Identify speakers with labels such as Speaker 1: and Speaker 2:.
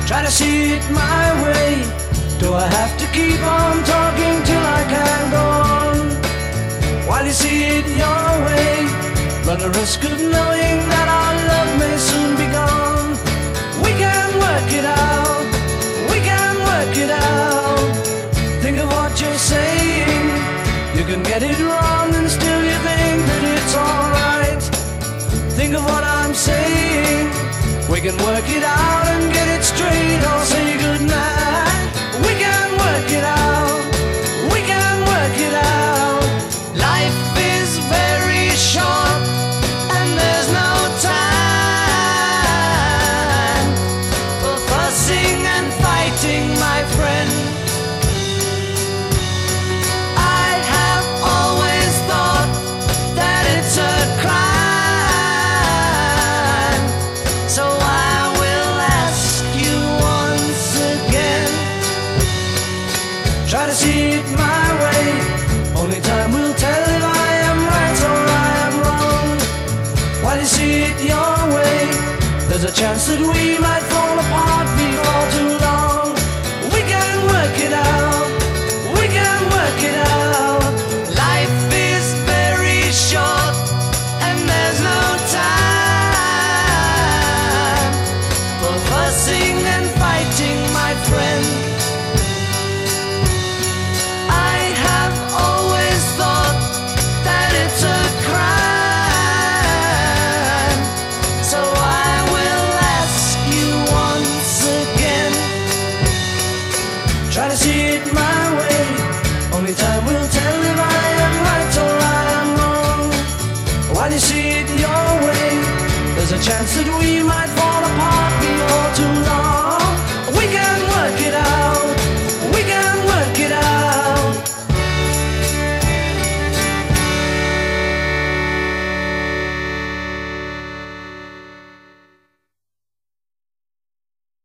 Speaker 1: Try to see it my way. Do I have to keep on talking till I can go on? While you see it your way, run the risk of knowing that our love may soon be gone. We can work it out, we can work it out. Think of what you're saying. You can get it wrong and still you think that it's alright. Think of what I'm saying. We can work it out and get it straight, or say goodnight. We can work it out, we can work it out. Life is very short and there's no time for fussing and fighting, my friend. I have always thought that it's a crime, so I will ask you once again. Try to see it my way. Only time will tell if I am right or I am wrong. While you see it your way, there's a chance that we might